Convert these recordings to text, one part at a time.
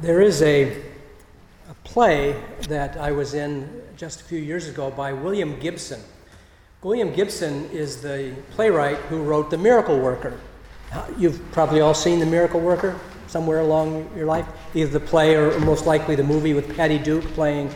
There is a play that I was in just a few years ago by William Gibson. William Gibson is the playwright who wrote The Miracle Worker. You've probably all seen The Miracle Worker somewhere along your life, either the play or most likely the movie with Patty Duke playing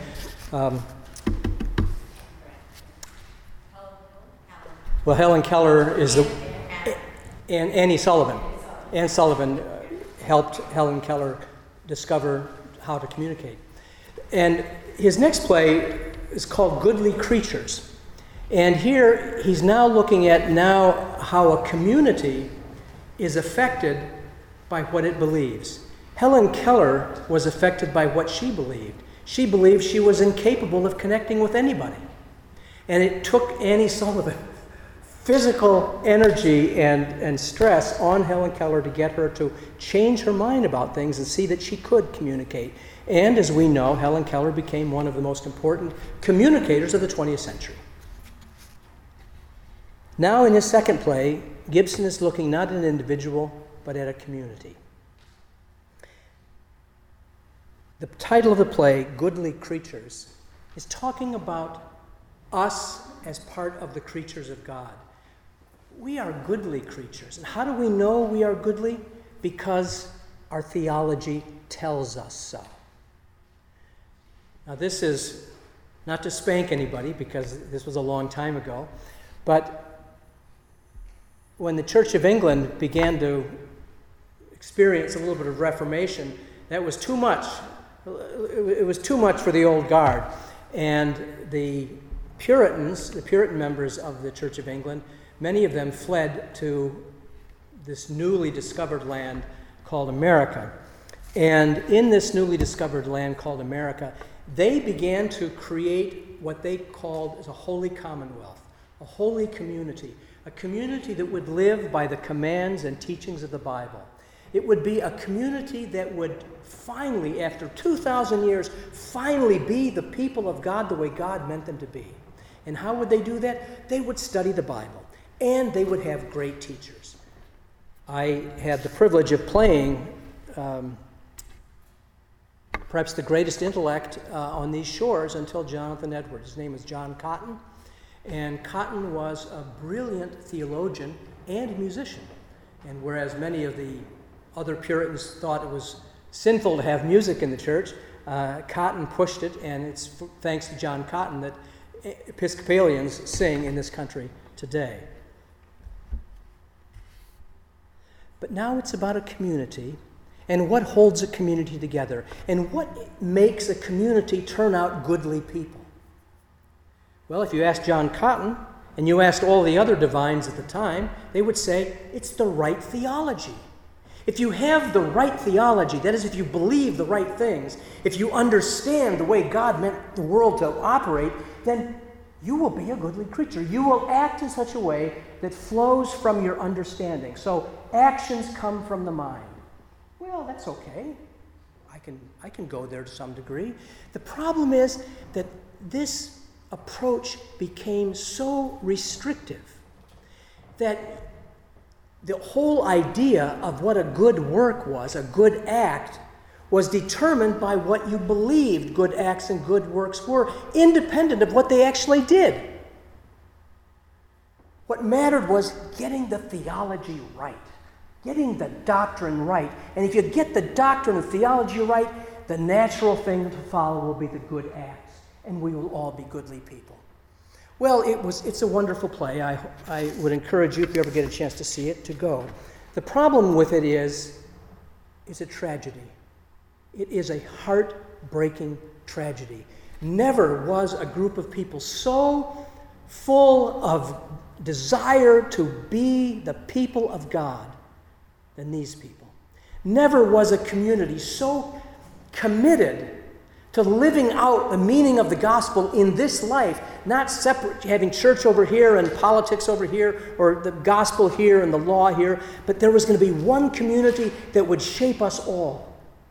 Helen Keller is and Annie Sullivan. Anne Sullivan helped Helen Keller discover how to communicate. And his next play is called Goodly Creatures. And here he's now looking at how a community is affected by what it believes. Helen Keller was affected by what she believed. She believed she was incapable of connecting with anybody. And it took Annie Sullivan physical energy and stress on Helen Keller to get her to change her mind about things and see that she could communicate. And as we know, Helen Keller became one of the most important communicators of the 20th century. Now in his second play, Gibson is looking not at an individual, but at a community. The title of the play, Goodly Creatures, is talking about us as part of the creatures of God. We are goodly creatures. And how do we know we are goodly? Because our theology tells us so. Now this is not to spank anybody, because this was a long time ago, but when the Church of England began to experience a little bit of Reformation, that was too much. It was too much for the old guard. And the Puritans, the Puritan members of the Church of England, many of them fled to this newly discovered land called America. And in this newly discovered land called America, they began to create what they called as a holy commonwealth, a holy community, a community that would live by the commands and teachings of the Bible. It would be a community that would finally, after 2,000 years, finally be the people of God the way God meant them to be. And how would they do that? They would study the Bible, and they would have great teachers. I had the privilege of playing perhaps the greatest intellect on these shores until Jonathan Edwards. His name is John Cotton, and Cotton was a brilliant theologian and musician. And whereas many of the other Puritans thought it was sinful to have music in the church, Cotton pushed it, and it's thanks to John Cotton that Episcopalians sing in this country today. But now it's about a community, and what holds a community together, and what makes a community turn out goodly people. Well, if you ask John Cotton, and you asked all the other divines at the time, they would say it's the right theology. If you have the right theology, that is, if you believe the right things, if you understand the way God meant the world to operate, then you will be a goodly creature. You will act in such a way that flows from your understanding. So actions come from the mind. Well, that's okay. I can go there to some degree. The problem is that this approach became so restrictive that the whole idea of what a good work was, a good act, was determined by what you believed good acts and good works were, independent of what they actually did. What mattered was getting the theology right, getting the doctrine right. And if you get the doctrine and theology right, the natural thing to follow will be the good acts, and we will all be goodly people. Well, it's a wonderful play. I would encourage you, if you ever get a chance to see it, to go. The problem with it is it's a tragedy. It is a heartbreaking tragedy. Never was a group of people so full of desire to be the people of God than these people. Never was a community so committed to living out the meaning of the gospel in this life, not separate, having church over here and politics over here, or the gospel here and the law here, but there was going to be one community that would shape us all.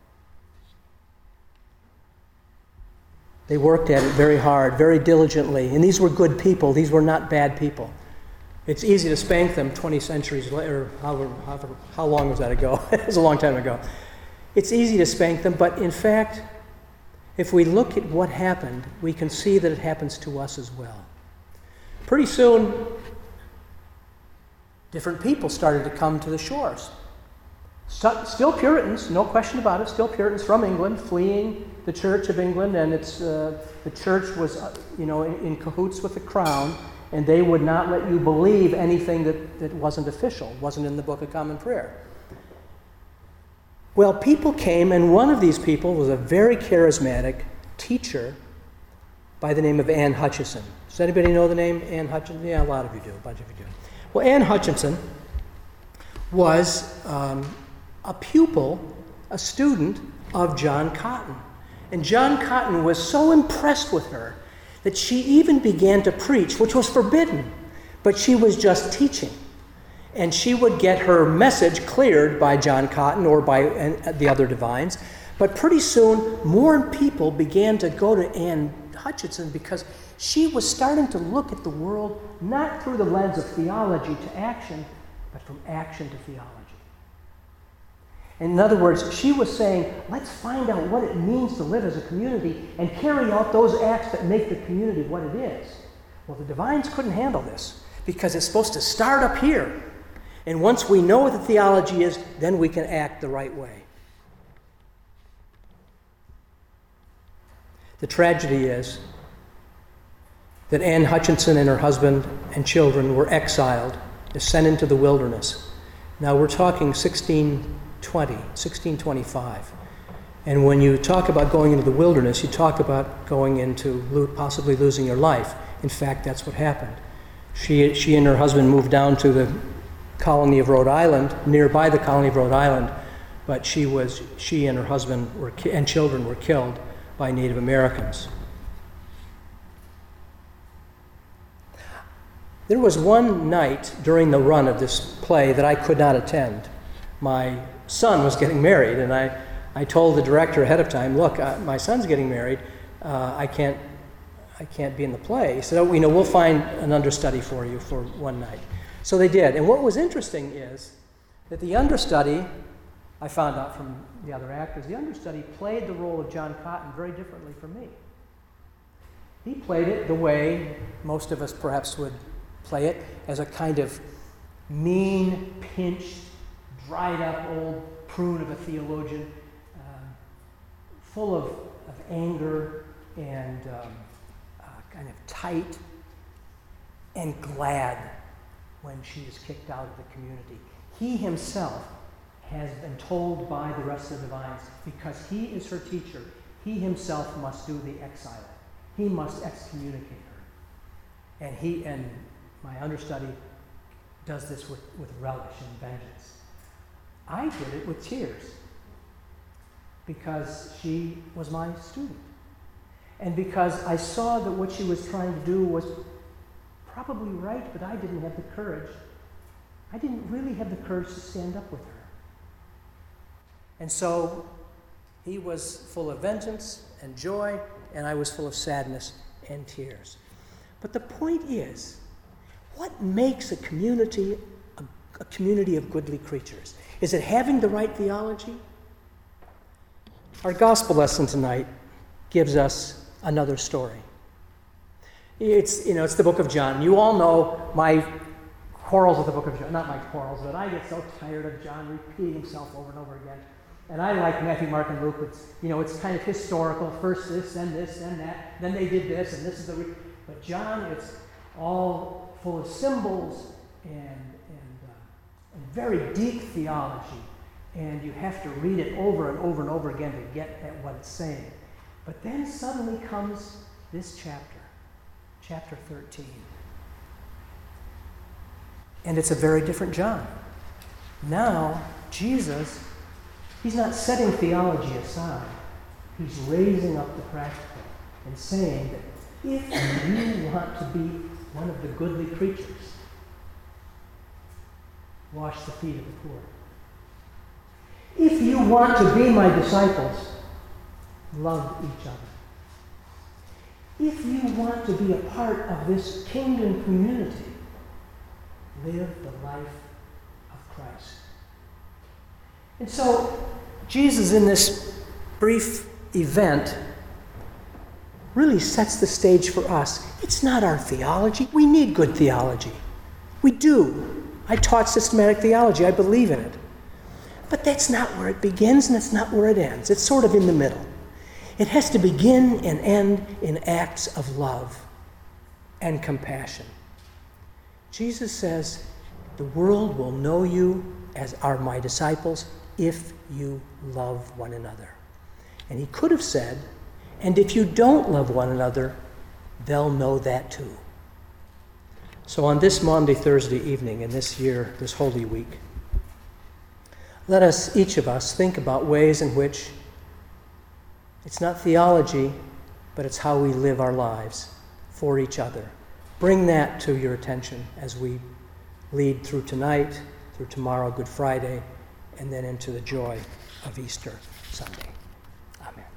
They worked at it very hard, very diligently, and these were good people. These were not bad people. It's easy to spank them 20 centuries later, how long was that ago? It was a long time ago. It's easy to spank them, but in fact, if we look at what happened, we can see that it happens to us as well. Pretty soon, different people started to come to the shores. Still Puritans, no question about it, still Puritans from England, fleeing the Church of England, and the church was in cahoots with the crown, and they would not let you believe anything that wasn't official, wasn't in the Book of Common Prayer. Well, people came, and one of these people was a very charismatic teacher by the name of Anne Hutchinson. Does anybody know the name Anne Hutchinson? Yeah, a lot of you do, a bunch of you do. Well, Anne Hutchinson was a pupil, a student of John Cotton. And John Cotton was so impressed with her that she even began to preach, which was forbidden, but she was just teaching. And she would get her message cleared by John Cotton or by the other divines. But pretty soon, more people began to go to Anne Hutchinson because she was starting to look at the world not through the lens of theology to action, but from action to theology. In other words, she was saying, let's find out what it means to live as a community and carry out those acts that make the community what it is. Well, the divines couldn't handle this because it's supposed to start up here. And once we know what the theology is, then we can act the right way. The tragedy is that Anne Hutchinson and her husband and children were exiled, sent into the wilderness. Now we're talking 1625. And when you talk about going into the wilderness, you talk about going into possibly losing your life. In fact, that's what happened. She and her husband moved down to the colony of Rhode Island, nearby the colony of Rhode Island, but she and her husband and children were killed by Native Americans. There was one night during the run of this play that I could not attend. My son was getting married, and I told the director ahead of time, look, my son's getting married, I can't be in the play. He said, we'll find an understudy for you for one night. So they did. And what was interesting is that the understudy, I found out from the other actors, the understudy played the role of John Cotton very differently from me. He played it the way most of us perhaps would play it, as a kind of mean, pinched, dried up old prune of a theologian, full of anger and kind of tight and glad when she is kicked out of the community. He himself has been told by the rest of the divines, because he is her teacher, he himself must do the exiling. He must excommunicate her. And my understudy does this with relish and vengeance. I did it with tears because she was my student. And because I saw that what she was trying to do was probably right, but I didn't have the courage. I didn't really have the courage to stand up with her. And so he was full of vengeance and joy, and I was full of sadness and tears. But the point is, what makes a community a community of goodly creatures? Is it having the right theology? Our gospel lesson tonight gives us another story. It's the book of John. You all know my quarrels with the book of John. Not my quarrels, but I get so tired of John repeating himself over and over again. And I like Matthew, Mark, and Luke. It's kind of historical. First this, then that. Then they did this, and this is the... But John, it's all full of symbols and very deep theology. And you have to read it over and over and over again to get at what it's saying. But then suddenly comes this chapter, chapter 13. And it's a very different John. Now, Jesus, he's not setting theology aside. He's raising up the practical and saying that if you want to be one of the goodly creatures, wash the feet of the poor. If you want to be my disciples, love each other. If you want to be a part of this kingdom community, live the life of Christ. And so Jesus, in this brief event, really sets the stage for us. It's not our theology. We need good theology. We do. I taught systematic theology. I believe in it. But that's not where it begins, and it's not where it ends. It's sort of in the middle. It has to begin and end in acts of love and compassion. Jesus says, the world will know you as are my disciples if you love one another. And he could have said, and if you don't love one another, they'll know that too. So on this Maundy Thursday evening in this year, this Holy Week, let us, each of us, think about ways in which it's not theology, but it's how we live our lives for each other. Bring that to your attention as we lead through tonight, through tomorrow, Good Friday, and then into the joy of Easter Sunday. Amen.